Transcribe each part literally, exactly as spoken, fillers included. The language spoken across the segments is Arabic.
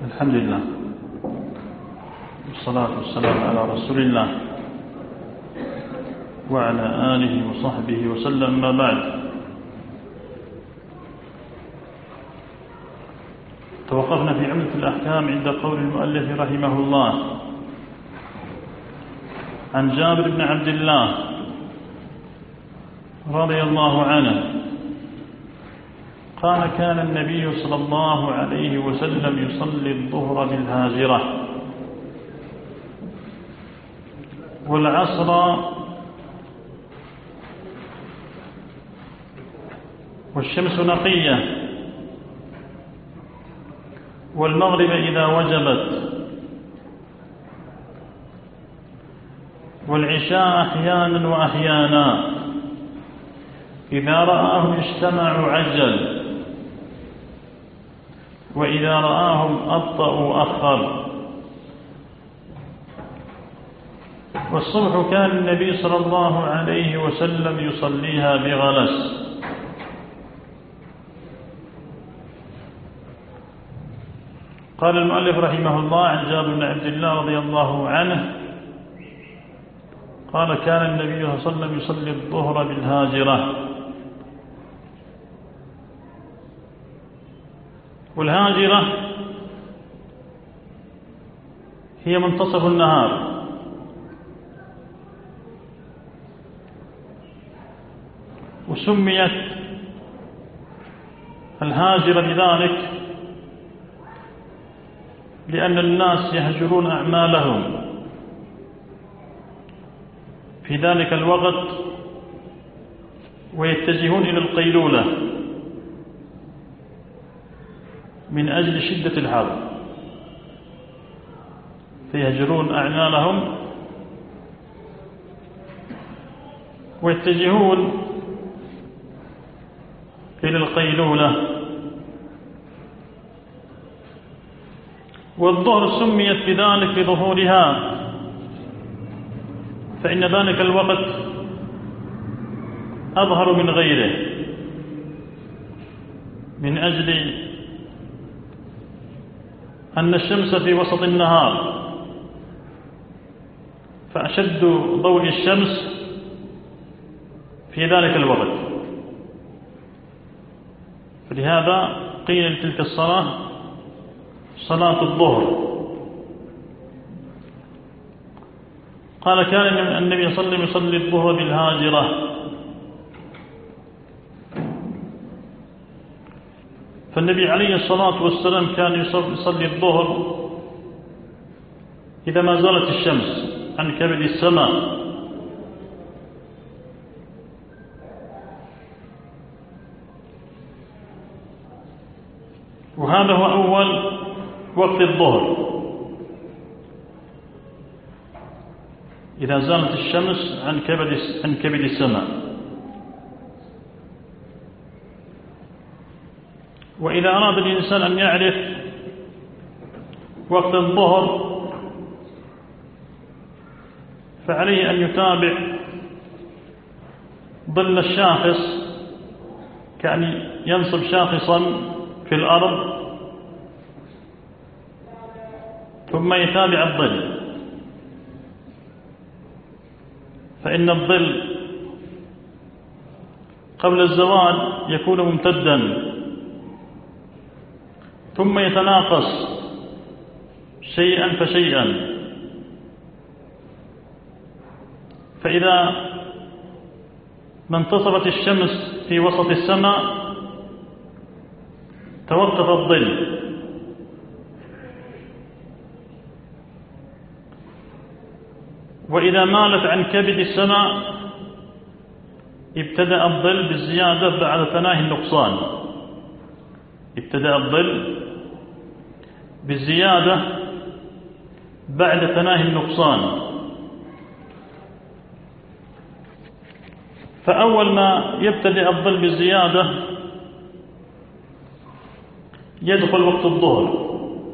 الحمد لله والصلاة والسلام على رسول الله وعلى آله وصحبه وسلم. ما بعد، توقفنا في عمدة الأحكام عند قول المؤلف رحمه الله: عن جابر بن عبد الله رضي الله عنه قال: كان النبي صلى الله عليه وسلم يصلي الظهر بالهاجرة والعصر والشمس نقية والمغرب إذا وجبت والعشاء أحيانا وأحيانا إذا رآهم اجتمعوا عجل وإذا رآهم أبطأوا أخر. والصبح كان النبي صلى الله عليه وسلم يصليها بغلس. قال المؤلف رحمه الله: عن جابر بن عبد الله رضي الله عنه قال: كان النبي صلى الله عليه وسلم يصلي الظهر بالهاجرة. والهاجرة هي منتصف النهار، وسميت الهاجرة بذلك لأن الناس يهجرون أعمالهم في ذلك الوقت ويتجهون إلى القيلولة من أجل شدة الحر، فيهجرون أعمالهم ويتجهون إلى القيلولة. والظهر سميت بذلك لظهورها، فإن ذلك الوقت أظهر من غيره من أجل أن الشمس في وسط النهار، فأشد ضوء الشمس في ذلك الوقت، فلهذا قيل لتلك الصلاة صلاة الظهر. قال: كان النبي صلى الله عليه وسلم يصلي الظهر بالهاجرة. فالنبي عليه الصلاة والسلام كان يصلي الظهر إذا ما زالت الشمس عن كبد السماء، وهذا هو أول وقت الظهر، إذا زالت الشمس عن كبد عن كبد السماء. وإذا أراد الإنسان أن يعرف وقت الظهر فعليه أن يتابع ظل الشاخص، كأن ينصب شاخصا في الأرض ثم يتابع الظل، فإن الظل قبل الزوال يكون ممتدا ثم يتناقص شيئا فشيئا، فإذا ما انتصفت الشمس في وسط السماء توقف الظل، وإذا مالت عن كبد السماء ابتدأ الظل بالزيادة بعد تناهي النقصان، ابتدأ الظل بالزيادة بعد تناهي النقصان. فأول ما يبتدأ الظل بالزيادة يدخل وقت الظهر،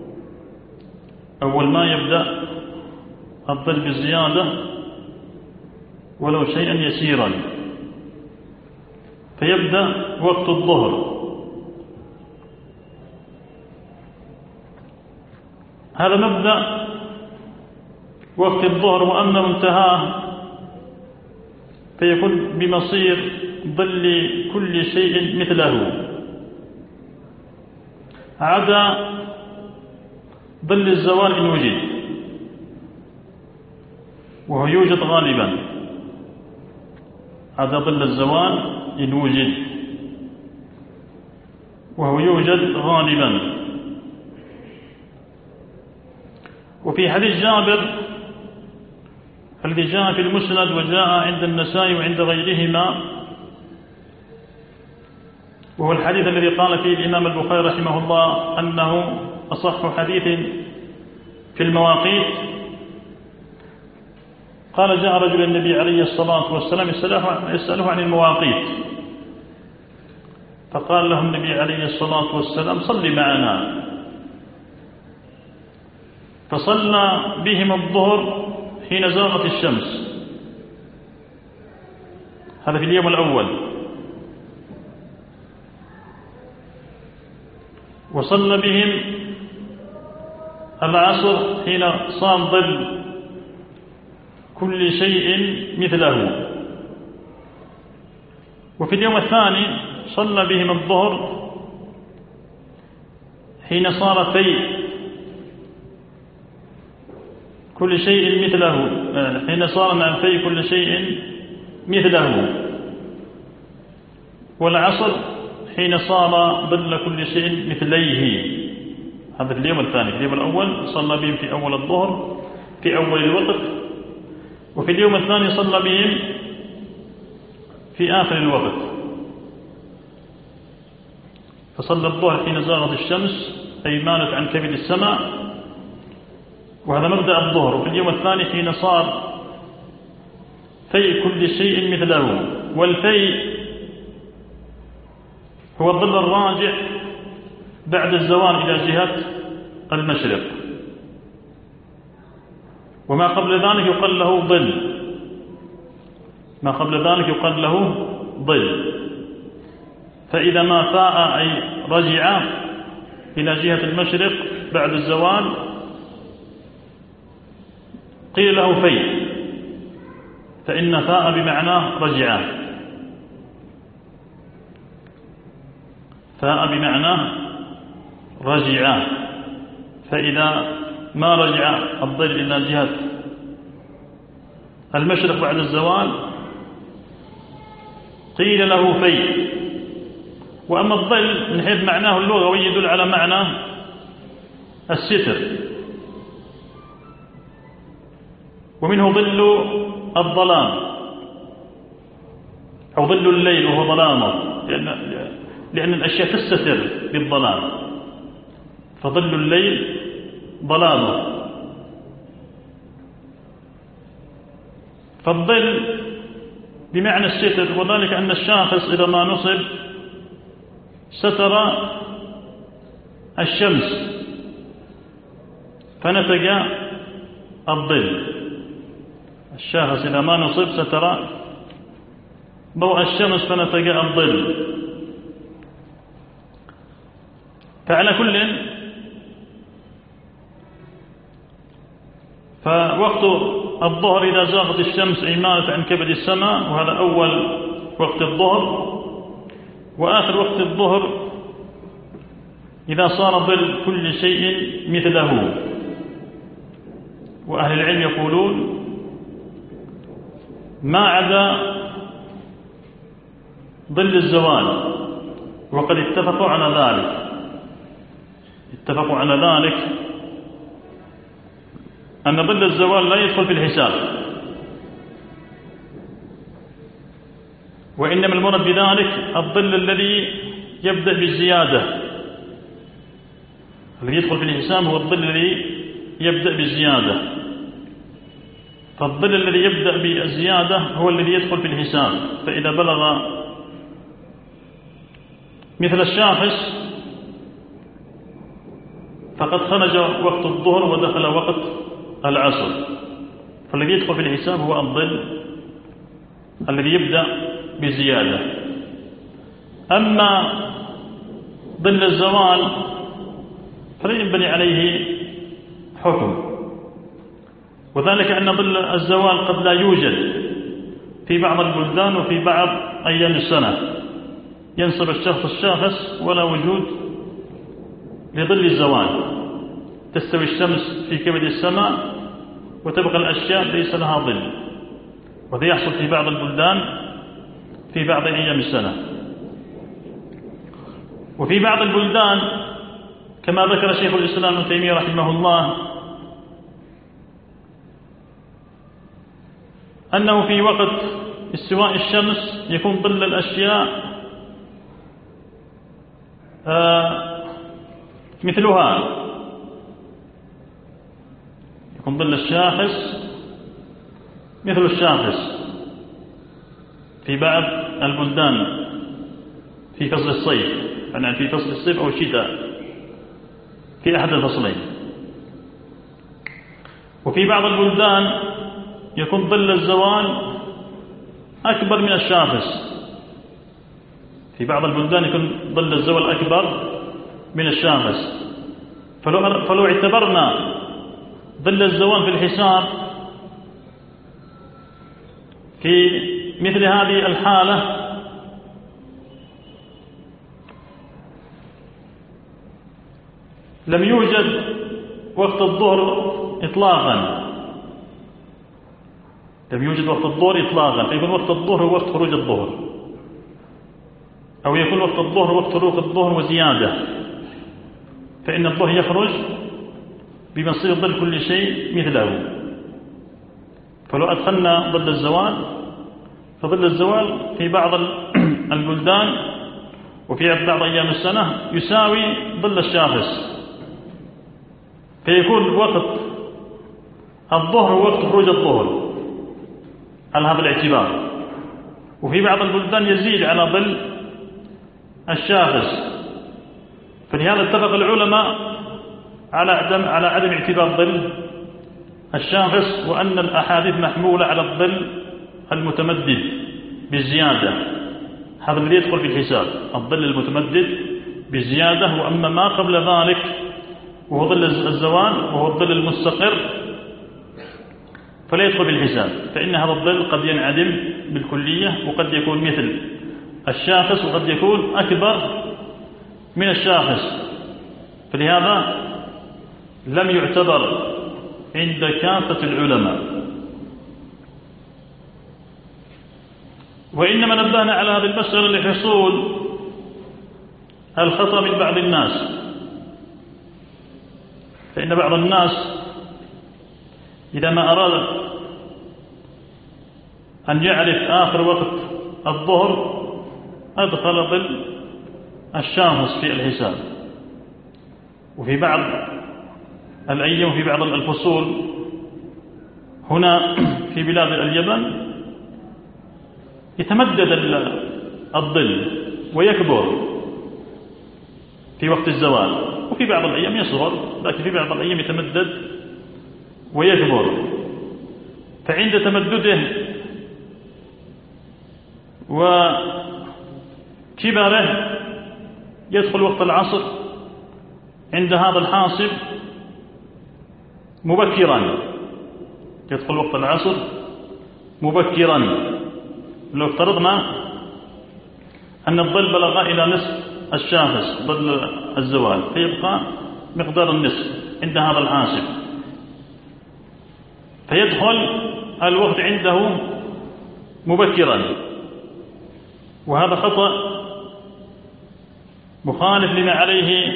أول ما يبدأ الظل بالزيادة ولو شيئا يسيرا فيبدأ وقت الظهر. هذا مبدأ وقت الظهر، وأما منتهاه فيكون بمصير ظل كل شيء مثله عدا ظل الزوال إن وجد، وهو يوجد غالبا، عدا ظل الزوال إن وجد وهو يوجد غالبا. وفي حديث جابر الذي جاء في المسند وجاء عند النسائي وعند غيرهما، وهو الحديث الذي قال فيه الإمام البخاري رحمه الله أنه أصح حديث في المواقيت، قال جاء رجل النبي عليه الصلاة والسلام يسأله عن المواقيت، فقال له النبي عليه الصلاة والسلام صل معنا، فصلى بهم الظهر حين زاغت الشمس، هذا في اليوم الأول، وصلى بهم العصر حين صار ظل كل شيء مثله، وفي اليوم الثاني صلى بهم الظهر حين صار في كل شيء مثله، حين صار مع في كل شيء مثله، والعصر حين صار ظل كل شيء مثليه، هذا في اليوم الثاني. في اليوم الأول صلى بهم في أول الظهر في أول الوقت، وفي اليوم الثاني صلى بهم في آخر الوقت، فصلى الظهر حين زاغت الشمس أي مالت عن كبد السماء، وهذا مبدأ الظهر. وفي اليوم الثاني حين صار في كل شيء مثله، والفي هو الظل الراجع بعد الزوال إلى جهة المشرق، وما قبل ذلك يقال له ظل، ما قبل ذلك يقال له ظل. فإذا ما فاء أي رجع إلى جهة المشرق بعد الزوال قيل له في، فإن فاء بمعنى رجع، فاء بمعنى رجع، فإذا ما رجع الظل إلى جهة المشرق بعد الزوال قيل له في. وأما الظل من حيث معناه اللغوي يدل على معنى الستر، ومنه ظل الظلام أو ظل الليل وهو ظلامه، لأن, لأن الأشياء تستتر بالظلام، فظل الليل ظلامه. فالظل بمعنى الستر، وذلك أن الشاخص إذا ما نصب ستر الشمس فنتج الظل، الشاخص إذا ما نصب ستر ضوء الشمس فنتج الظل. فعلى كل فوقت الظهر إذا زاغت الشمس أي مالت عن كبد السماء، وهذا أول وقت الظهر، وآخر وقت الظهر إذا صار ظل كل شيء مثله. وأهل العلم يقولون ما عدا ظل الزوال، وقد اتفقوا على ذلك، اتفقوا على ذلك أن ظل الزوال لا يدخل في الحساب، وإنما المراد بذلك الظل الذي يبدأ بالزيادة، الذي يدخل في الحساب هو الظل الذي يبدأ بالزيادة، فالظل الذي يبدأ بالزيادة هو الذي يدخل في الحساب. فإذا بلغ مثل الشاخص فقد خرج وقت الظهر ودخل وقت العصر، فالذي يدخل في الحساب هو الظل الذي يبدأ بزيادة. أما ظل الزوال فلا ينبني عليه حكم. وذلك أن ظل الزوال قد لا يوجد في بعض البلدان وفي بعض أيام السنة، ينصب الشخص الشاخص ولا وجود لظل الزوال، تستوي الشمس في كبد السماء وتبقى الأشياء ليس لها ظل، وهذا يحصل في بعض البلدان في بعض أيام السنة. وفي بعض البلدان كما ذكر شيخ الإسلام ابن تيمية رحمه الله أنه في وقت استواء الشمس يكون ظل الأشياء آه مثلها، يكون ظل الشاخص مثل الشاخص في بعض البلدان في فصل الصيف، يعني في فصل الصيف أو الشتاء في أحد الفصلين. وفي بعض البلدان يكون ظل الزوال أكبر من الشاخص، في بعض البلدان يكون ظل الزوال أكبر من الشاخص. فلو, فلو اعتبرنا ظل الزوال في الحساب في مثل هذه الحالة لم يوجد وقت الظهر إطلاقا، لم يوجد وقت الظهر إطلاقا، فيكون وقت الظهر هو وقت خروج الظهر، أو يكون وقت الظهر وقت خروج الظهر وزيادة، فإن الظهر يخرج بمصير ظل كل شيء مثله. فلو أدخلنا ظل الزوال فظل الزوال في بعض البلدان وفي بعض أيام السنة يساوي ظل الشاخص، فيكون وقت الظهر وقت خروج الظهر على هذا الاعتبار. وفي بعض البلدان يزيد على ظل الشاخص، فلهذا اتفق العلماء على عدم على عدم اعتبار ظل الشاخص، وأن الأحاديث محمولة على الظل المتمدد بالزيادة، هذا الذي يدخل في الحساب، الظل المتمدد بالزيادة. وأما ما قبل ذلك وهو ظل الزوال وهو الظل المستقر فلا يدخل في الحساب، فإن هذا الظل قد ينعدم بالكلية، وقد يكون مثل الشاخص وقد يكون أكبر من الشاخص، فلهذا لم يعتبر عند كافة العلماء. وإنما نبهنا على هذه المسألة لحصول الخطأ من بعض الناس، فإن بعض الناس إذا ما أراد أن يعرف آخر وقت الظهر أدخل ظل الشاخص في الحساب. وفي بعض الأيام وفي بعض الفصول هنا في بلاد اليمن يتمدد الظل ويكبر في وقت الزوال، وفي بعض الأيام يصغر، لكن في بعض الأيام يتمدد ويكبر. فعند تمدده وكبره يدخل وقت العصر عند هذا الحاصب مبكرا، يدخل وقت العصر مبكرا. لو افترضنا أن الظل بلغ إلى نصف الشاخص ظل الزوال، فيبقى مقدار النصف عند هذا الحاسب، فيدخل الوقت عنده مبكرا، وهذا خطأ مخالف لما عليه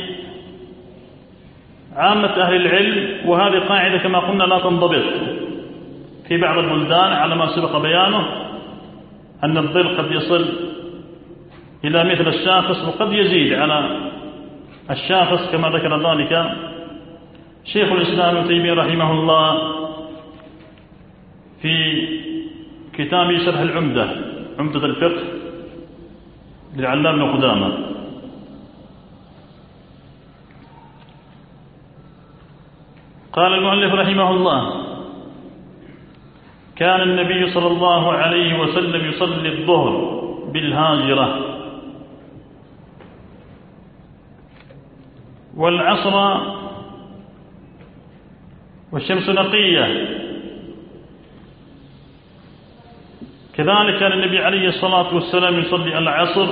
عامة أهل العلم. وهذه قاعدة كما قلنا لا تنضبط في بعض البلدان على ما سبق بيانه، أن الظل قد يصل إلى مثل الشاخص وقد يزيد على الشاخص، كما ذكر ذلك شيخ الإسلام ابن تيمية رحمه الله في كتاب شرح العمدة، عمدة الفقه للعلامة بن قدامة. قال المؤلف رحمه الله: كان النبي صلى الله عليه وسلم يصلي الظهر بالهاجرة والعصر والشمس نقية. كذلك كان النبي عليه الصلاة والسلام يصلي العصر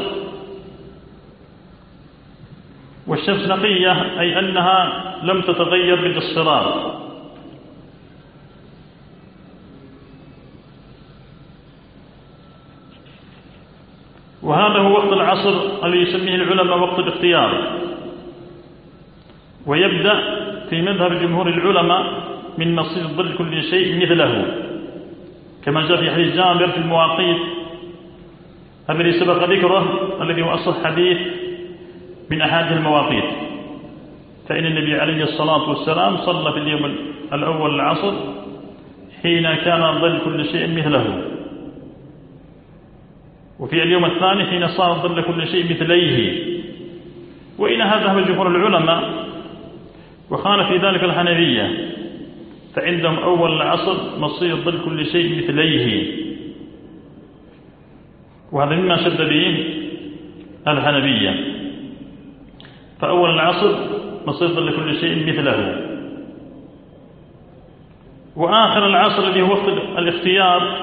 والشمس نقية، أي أنها لم تتغير بالاصفرار. وهذا هو وقت العصر الذي يسميه العلماء وقت الاختيار، ويبدأ في مذهب جمهور العلماء من مصير ظل كل شيء مثله، كما جاء في حديث جابر في المواقيت الذي سبق ذكره، الذي هو أصح حديث من أحاديث المواقيت. فإن النبي عليه الصلاة والسلام صلى في اليوم الأول العصر حين كان ظل كل شيء مثله، وفي اليوم الثاني حين صار ظل كل شيء مثليه. وإلى هذا ذهب جمهور العلماء، وخالف في ذلك الحنفية، فعندهم أول العصر مصير ظل كل شيء مثليه، وهذا مما شد به الحنفية. فأول العصر مصير ظل كل شيء مثله. وآخر العصر الذي هو وقت الاختيار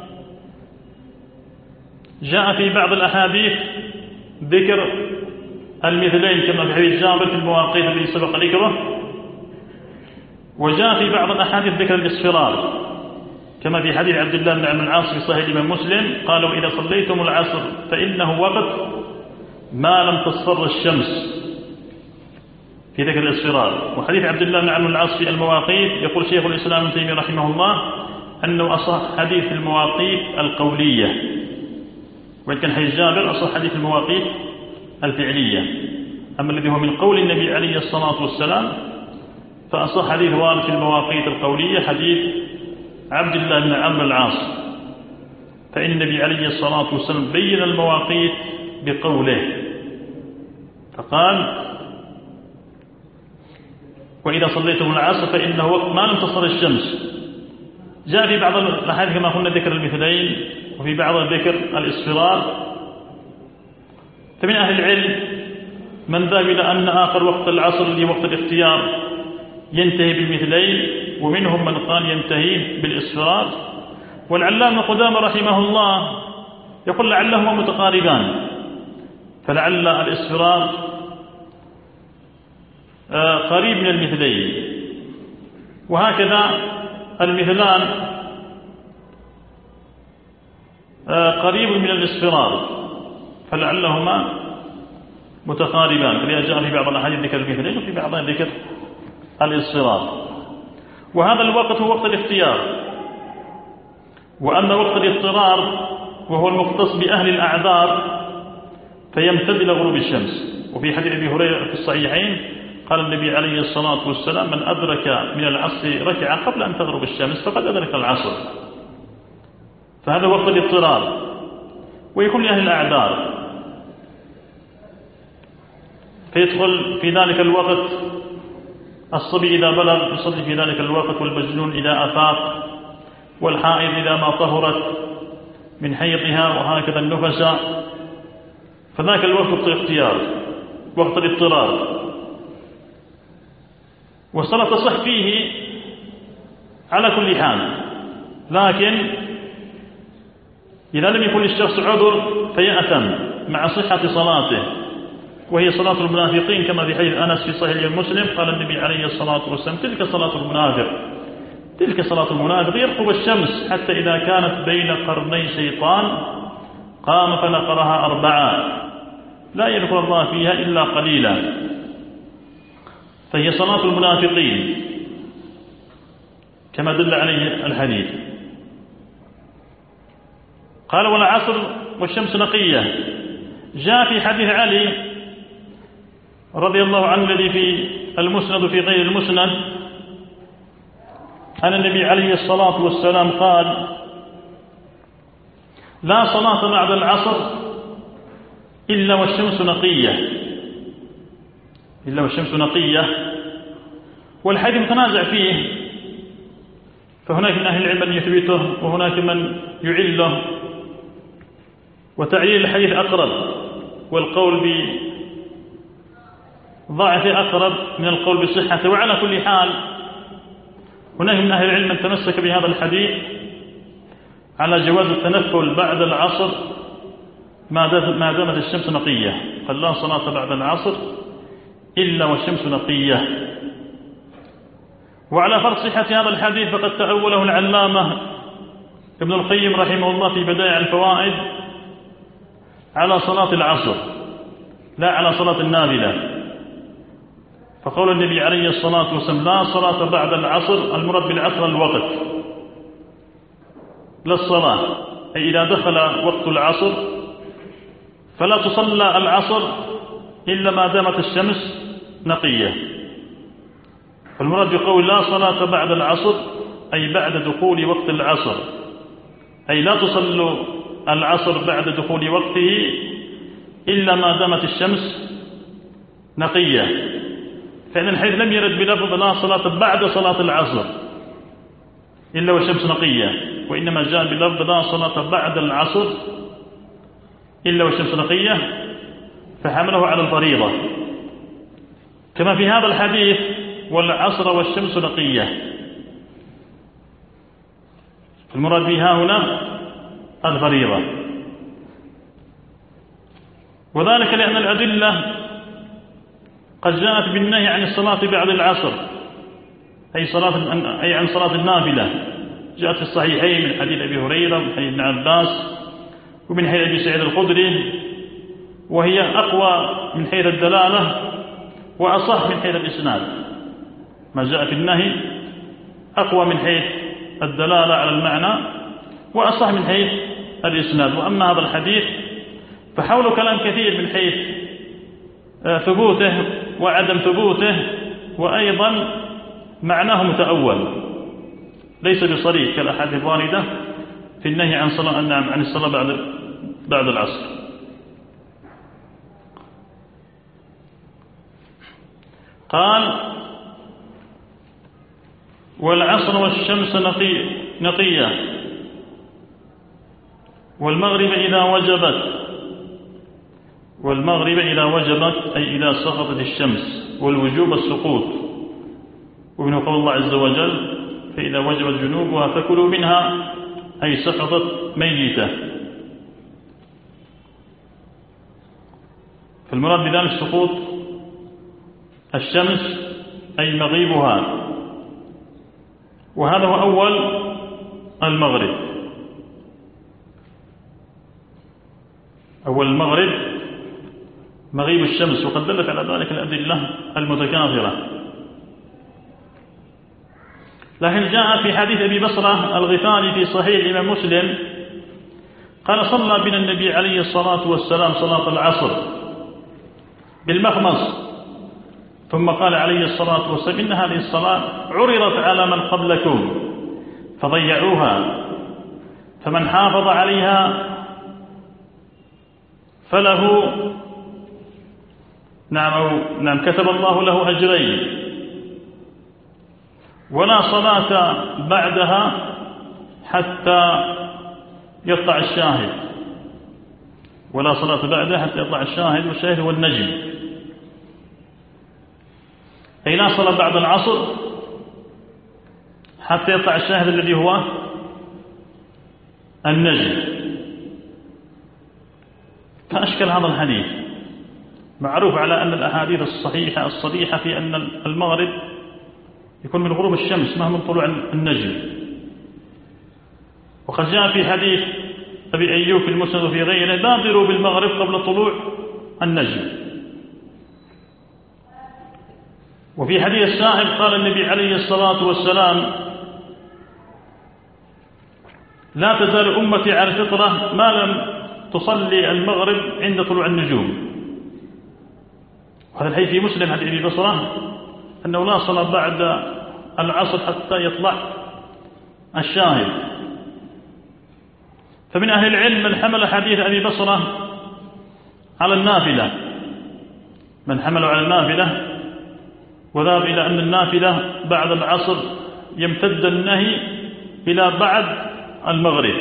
جاء في بعض الأحاديث ذكر المثلين، كما في حديث جابر في المواقيت الذي سبق ذكره، وجاء في بعض الأحاديث ذكر الاصفرار، كما في حديث عبد الله بن عمرو بن العاص في صحيح الإمام مسلم قالوا: إذا صليتم العصر فإنه وقت ما لم تصفر الشمس، في ذكر الاصفرار. وحديث عبد الله بن عمرو بن العاص في المواقيت يقول شيخ الإسلام ابن تيمية رحمه الله أنه أصح حديث المواقيت القولية، وإن كان حديث جابر أصح حديث المواقيت الفعلية. أما الذي هو من قول النبي عليه الصلاة والسلام فأصح حديث وارد في المواقيت القولية حديث عبد الله بن عمرو بن العاص، فإن النبي عليه الصلاة والسلام بين المواقيت بقوله، فقال: وإذا صليتم العصر فإنه وقت ما لم تصل الشمس. جاء في بعض الأحاديث كما قلنا ذكر المثلين، وفي بعض ذكر الاصفرار. فمن أهل العلم من ذهب إلى أن آخر وقت العصر الذي وقت الاختيار ينتهي بالمثلين، ومنهم من قال ينتهي بالاصفرار. والعلامة قدامى رحمه الله يقول لعلهما متقاربان، فلعل الاصفرار قريب من المثلين، وهكذا المثلان قريب من الاصفرار، فلعلهما متقاربان. فلذا جاء في بعض الأحاديث ذكر المثلين وفي بعضها ذكر الاصفرار. وهذا الوقت هو وقت الاختيار. وأما وقت الاضطرار وهو المختص بأهل الأعذار فيمتد إلى غروب الشمس. وفي حديث أبي هريرة في الصحيحين قال النبي عليه الصلاة والسلام: من أدرك من العصر ركعة قبل أن تغرب الشمس فقد أدرك العصر. فهذا وقت الاضطرار، ويكون لأهل الأعذار، فيدخل في ذلك الوقت الصبي إذا بلغ يصلي في ذلك الوقت، والمجنون إذا أفاق، والحائض إذا ما طهرت من حيضها، وهكذا النفساء. فذاك الوقت وقت الاختيار، وقت الاضطرار. والصلاة تصح فيه على كل حال، لكن إذا لم يكن للشخص عذر فيأثم مع صحة صلاته، وهي صلاة المنافقين، كما في حديث أنس في صحيح مسلم قال النبي عليه الصلاة والسلام: تلك صلاة المنافق، تلك صلاة المنافق يرقب الشمس حتى إذا كانت بين قرني شيطان قام فنقرها أربعة لا يذكر الله فيها إلا قليلا. فهي صلاة المنافقين كما دل عليه الحديث. قال: والعصر والشمس نقية. جاء في حديث علي رضي الله عنه الذي في المسند وفي غير المسند أن النبي عليه الصلاة والسلام قال: لا صلاة بعد العصر إلا والشمس نقية، إلا والشمس نقية. والحديث متنازع فيه، فهناك من أهل العلم من يثبته وهناك من يعله، وتعليل الحديث أقرب، والقول بضعف أقرب من القول بصحته. وعلى كل حال هناك من أهل العلم من تمسك بهذا الحديث على جواز التنفل بعد العصر ما دامت الشمس نقية، قال لا صلاة بعد العصر إلا والشمس نقية. وعلى فرض صحة هذا الحديث فقد تأوله العلامة ابن القيم رحمه الله في بدائع الفوائد على صلاة العصر لا على صلاة النافلة، فقول النبي عليه الصلاة والسلام لا صلاة بعد العصر المراد بالعصر الوقت لا الصلاة، أي إذا دخل وقت العصر فلا تصلى العصر إلا ما دامت الشمس نقية. فالمراد بقول لا صلاة بعد العصر أي بعد دخول وقت العصر، أي لا تصلوا العصر بعد دخول وقته إلا ما دامت الشمس نقية. فإن الحديث لم يرد بلفظ لا صلاة بعد صلاة العصر إلا والشمس نقية، وإنما جاء بلفظ لا صلاة بعد العصر إلا والشمس نقية، فحمله على الفريضة، كما في هذا الحديث والعصر والشمس نقية. المراد بها هنا الفريضة، وذلك لأن الأدلة قد جاءت بالنهي عن الصلاة بعد العصر أي, صلاة أي عن صلاة النافلة، جاءت في الصحيحين من حديث أبي هريرة ومن حديث ابن عباس ومن حديث أبي سعيد الخدري، وهي أقوى من حيث الدلالة وأصح من حيث الإسناد. ما جاء في النهي أقوى من حيث الدلالة على المعنى وأصح من حيث الإسناد. وأما هذا الحديث فحوله كلام كثير من حيث ثبوته وعدم ثبوته، وأيضا معناه متأول ليس بصريح كالأحاديث الواردة في النهي عن صلاة النعم عن الصلاة بعد بعد العصر. قال والعصر والشمس نقي نقية والمغرب إذا وجبت والمغرب إذا وجبت أي إذا سقطت الشمس، والوجوب السقوط، ومن قول الله عز وجل فإذا وجبت جنوبها فكلوا منها أي سقطت ميتة. فالمراد بذلك سقوط الشمس أي مغيبها، وهذا هو أول المغرب. أول المغرب مغيب الشمس، وقد دلت على ذلك الأدلة المتكاثرة. لكن جاء في حديث أبي بصرة الغفاري في صحيح الإمام مسلم قال صلى بنا النبي عليه الصلاة والسلام صلاة العصر بالمخمص، ثم قال عليه الصلاة والسلام إن هذه الصلاة عرضت على من قبلكم فضيعوها، فمن حافظ عليها فله نعم, نعم كتب الله له أجرين، ولا صلاة بعدها حتى يطلع الشاهد، ولا صلاة بعدها حتى يطلع الشاهد، والشاهد هو النجم، أي لا صلاة بعد العصر حتى يطلع الشاهد الذي هو النجم. فأشكل هذا الحديث. معروف على أن الأحاديث الصحيحة الصريحة في أن المغرب يكون من غروب الشمس ما من طلوع النجم، وقد جاء في حديث أبي أيوب في المسند وفي غيره بادروا بالمغرب قبل طلوع النجم. وفي حديث السائب قال النبي عليه الصلاة والسلام لا تزال أمتي على الفطرة ما لم تصلي المغرب عند طلوع النجوم. وهذا الحديث في مسلم حديث أبي بصرة أنه لا صلاة بعد العصر حتى يطلع الشاهد. فمن أهل العلم من حمل حديث أبي بصرة على النافلة، من حمله على النافلة وذهب إلى أن النافلة بعد العصر يمتد النهي إلى بعد المغرب،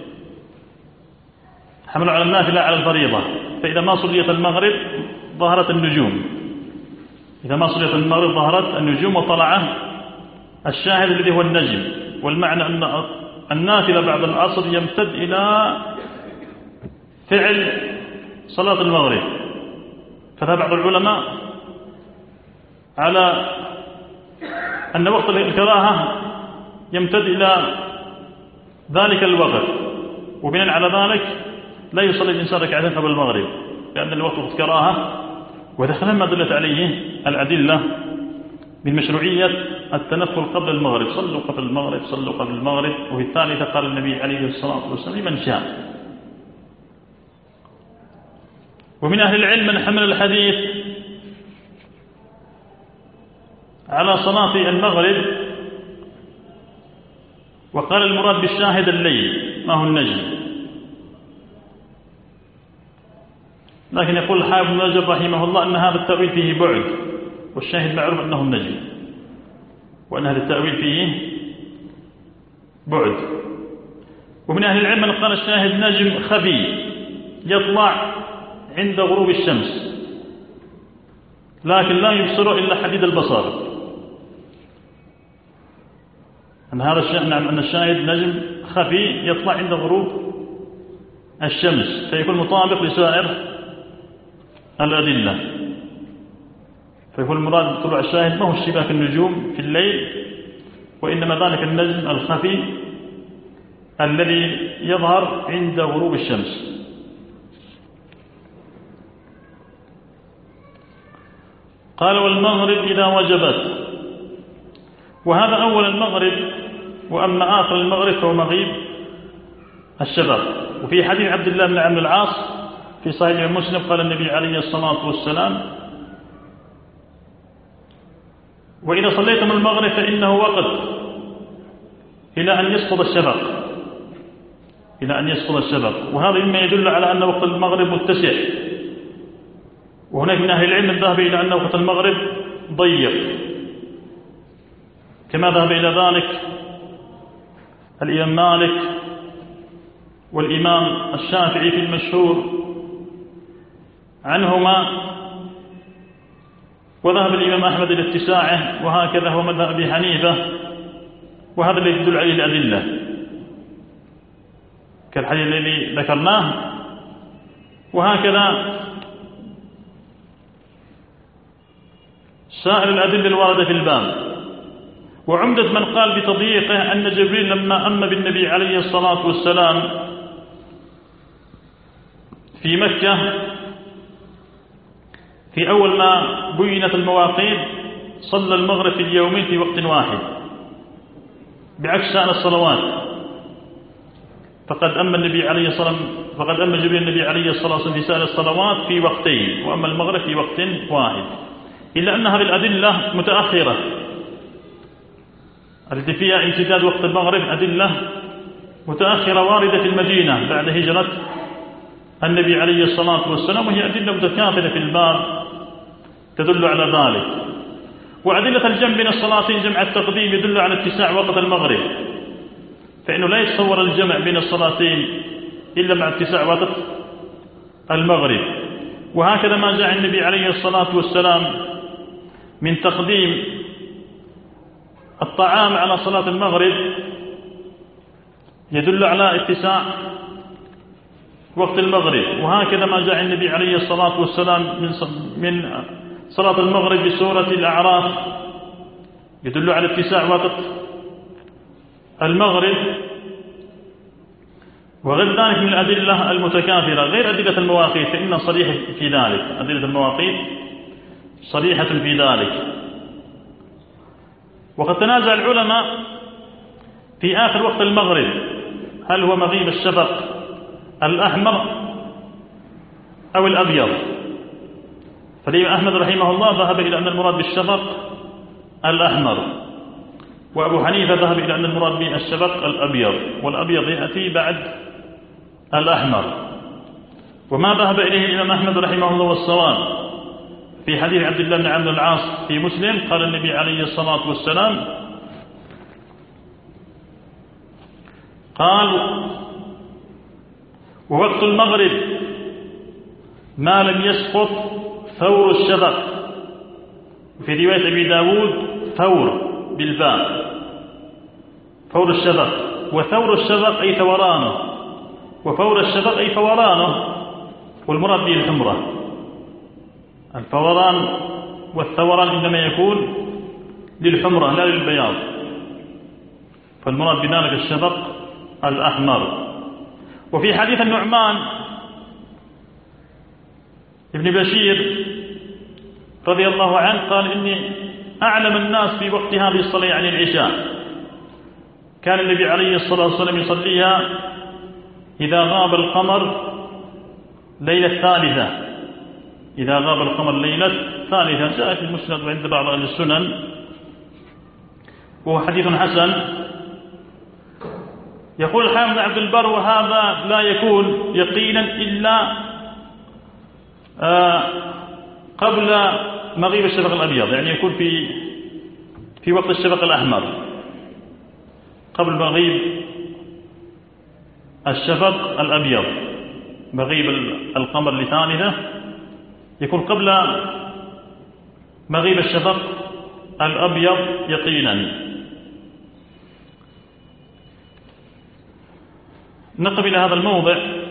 حملوا على النافلة على الفريضة. فإذا ما صليت المغرب ظهرت النجوم، إذا ما صليت المغرب ظهرت النجوم وطلع الشاهد الذي هو النجم، والمعنى أن النافلة بعد العصر يمتد إلى فعل صلاة المغرب. فذهب بعض العلماء على أن وقت الكراهة يمتد إلى ذلك الوقت، وبناء على ذلك لا يصلي الإنسان ركعتين قبل المغرب، لأن الوقت وقت كراهة. ودخل ما دلت عليه الأدلة من مشروعية التنفل قبل المغرب، صلوا قبل المغرب صلوا قبل المغرب. وفي الثالثة قال النبي عليه الصلاة والسلام لمن شاء. ومن أهل العلم من حمل الحديث على صلاة المغرب وقال المراد بالشاهد الليل ما هو النجم، لكن يقول الحافظ ابن رجب رحمه الله أن هذا التأويل فيه بعد، والشاهد معروف أنه النجم، وأن هذا التأويل فيه بعد. ومن أهل العلم من قال الشاهد نجم خفي يطلع عند غروب الشمس لكن لا يبصر إلا حديد البصر، أن هذا الشاهد نعم أن الشاهد نجم خفي يطلع عند غروب الشمس، فيكون مطابق لسائر الأدلة. فيكون المراد طلوع الشاهد ما هو اشتباك النجوم في الليل، وإنما ذلك النجم الخفي الذي يظهر عند غروب الشمس. قال والمغرب إذا وجبت، وهذا أول المغرب، وأما آخر المغرب فهو مغيب الشفق. وفي حديث عبد الله بن عمرو العاص في صحيح مسلم قال النبي عليه الصلاة والسلام وإذا صليتم المغرب فإنه وقت إلى أن يسقط الشفق، إلى أن يسقط الشفق. وهذا مما يدل على أن وقت المغرب متسع. وهناك من أهل العلم الذهب إلى أن وقت المغرب ضيق، كما ذهب إلى ذلك الإمام مالك والإمام الشافعي في المشهور عنهما، وذهب الإمام أحمد إلى اتساعه، وهكذا هو مذهب أبي حنيفة. وهذا الذي يدل عليه الأدلة كالحديث الذي ذكرناه. وهكذا سائر الأدلة الواردة في الباب. وعمدة من قال بتضييقه أن جبريل لما أم بالنبي عليه الصلاة والسلام في مكة في أول ما بينت المواقيت صلى المغرب في اليومين في وقت واحد بعكس سائر الصلوات. فقد أم النبي عليه الصلاة فقد أم جبريل النبي عليه الصلاة والسلام في سائر الصلوات في وقتين، وأما المغرب في وقت واحد. إلا أن هذه الأدلة متأخرة التي فيها امتداد وقت المغرب أدلة متأخرة واردة في المدينة بعد هجرة النبي عليه الصلاة والسلام، وهي أدلة متكاثرة في الباب تدل على ذلك. وأدلة الجمع بين الصلاتين جمع التقديم يدل على اتساع وقت المغرب، فإنه لا يتصور الجمع بين الصلاتين إلا مع اتساع وقت المغرب. وهكذا ما جاء النبي عليه الصلاة والسلام من تقديم الطعام على صلاة المغرب يدل على اتساع وقت المغرب. وهكذا ما جاء النبي عليه الصلاة والسلام من صلاة المغرب بسورة الأعراف يدل على اتساع وقت المغرب. وغير ذلك من الأدلة المتكاثرة غير أدلة المواقيت، فإنها صريحة في ذلك. أدلة المواقيت صريحة في ذلك. وقد تنازع العلماء في آخر وقت المغرب هل هو مغيب الشفق الأحمر أو الأبيض. فالإمام أحمد رحمه الله ذهب إلى أن المراد بالشفق الأحمر، وأبو حنيفة ذهب إلى أن المراد بالشفق الأبيض، والأبيض يأتي بعد الأحمر. وما ذهب إليه الإمام أحمد رحمه الله والصواب في حديث عبد الله بن عمرو العاص في مسلم قال النبي عليه الصلاة والسلام قال ووقت المغرب ما لم يسقط ثور الشفق، في رواية أبي داود ثور بالباء، فور الشفق، وثور الشفق أي ثورانه، وفور الشفق أي فورانه، والمراد به الحمرة. الفوران والثوران إنما يكون للحمرة لا للبياض، فالمراد بذلك الشفق الأحمر. وفي حديث النعمان ابن بشير رضي الله عنه قال إني أعلم الناس في وقت هذه الصلاة عن العشاء، كان النبي عليه الصلاة والسلام يصليها إذا غاب القمر ليلة الثالثة، إذا غاب القمر ليلة الثالثة، جاء في المسند وعند بعض أهل السنن، وهو حديث حسن. يقول الحافظ بن عبد البر وهذا لا يكون يقينا إلا قبل مغيب الشفق الأبيض، يعني يكون في في وقت الشفق الأحمر، قبل مغيب الشفق الأبيض، مغيب القمر لثالثة يكون قبل مغيب الشفق الأبيض يقينا. نقف إلى هذا الموضع.